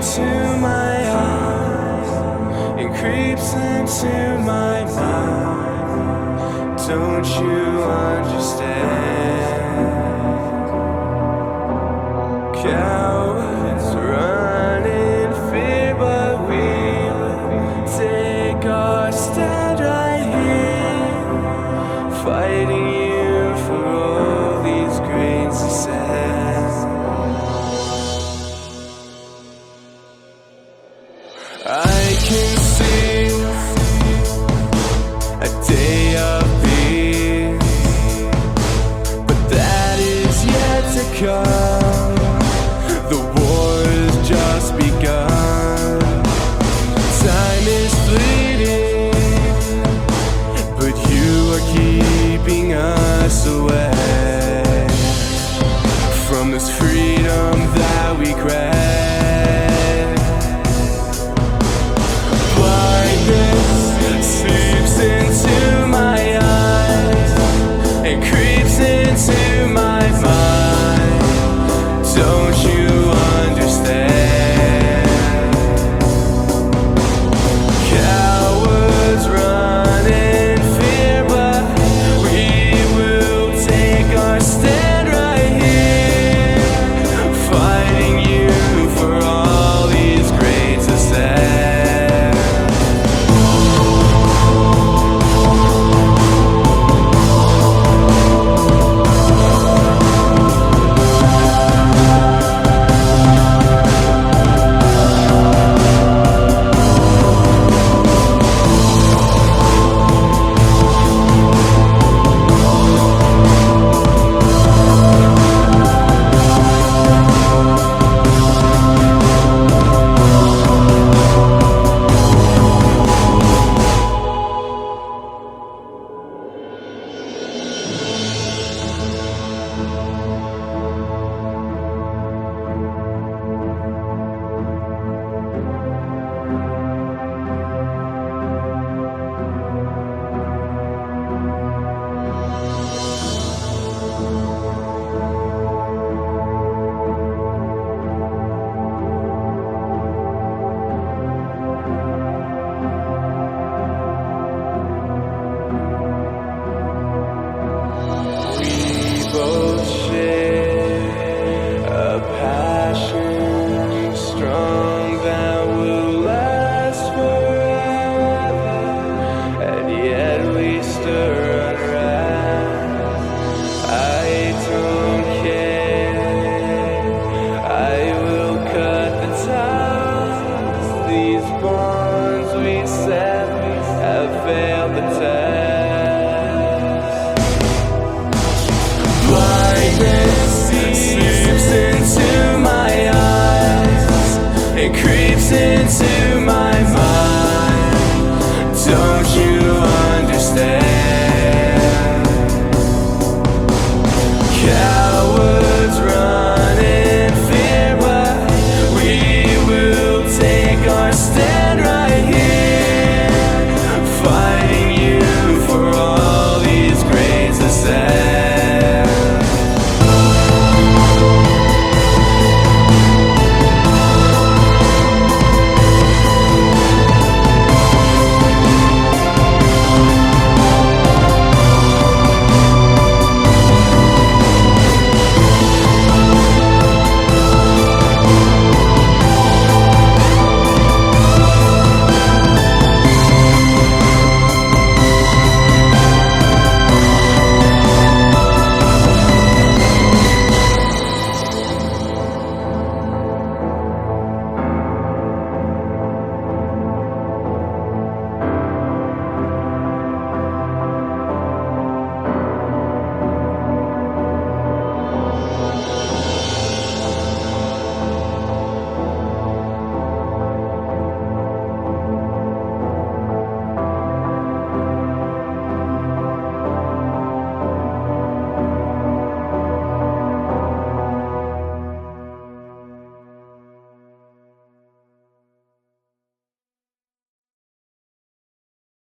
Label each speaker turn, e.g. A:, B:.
A: into my eyes and creeps into my mind. Don't you understand? Cowards run in fear, but we take our stand right here, fighting you for all these grains of sand. I can see a day of peace, but that is yet to come. The war has just begun. Time is fleeting, but you are keeping us away from this freedom that we crave.